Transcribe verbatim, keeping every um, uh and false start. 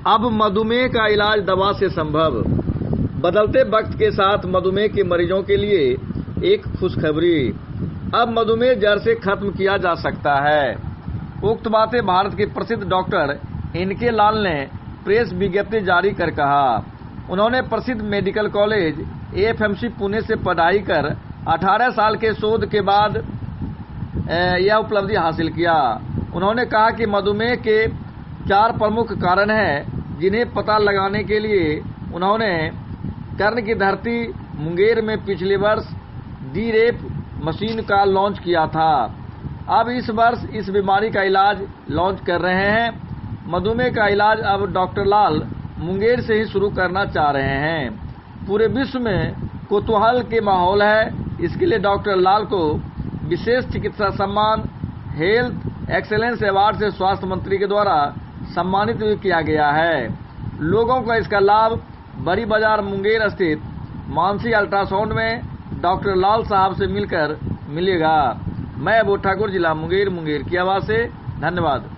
अब मधुमेह का इलाज दवा से संभव। बदलते वक्त के साथ मधुमेह के मरीजों के लिए एक खुशखबरी, अब मधुमेह जड़ से खत्म किया जा सकता है। उक्त बातें भारत के प्रसिद्ध डॉक्टर इनके लाल ने प्रेस विज्ञप्ति जारी कर कहा। उन्होंने प्रसिद्ध medical college A F M C Pune से पढ़ाई कर अठारह साल के शोध के बाद यह उपलब्धि हासिल किया। उन्होंने कहा कि मधुमेह के चार प्रमुख कारण हैं, जिन्हें पता लगाने के लिए उन्होंने कर्ण की धरती मुंगेर में पिछले वर्ष डी रेप मशीन का लॉन्च किया था। अब इस वर्ष इस बीमारी का इलाज लॉन्च कर रहे हैं। मधुमेह का इलाज अब डॉक्टर लाल मुंगेर से ही शुरू करना चाह रहे हैं। पूरे विश्व में कौतूहल के माहौल है। इसके लिए डॉक्टर लाल को विशेष चिकित्सा सम्मान हेल्थ एक्सेलेंस अवार्ड से स्वास्थ्य मंत्री के द्वारा सम्मानित भी किया गया है। लोगों को इसका लाभ बड़ी बाजार मुंगेर स्थित मानसी अल्ट्रासाउंड में डॉक्टर लाल साहब से मिलकर मिलेगा। मैं अबू ठाकुर, जिला मुंगेर मुंगेर की आवाज से धन्यवाद।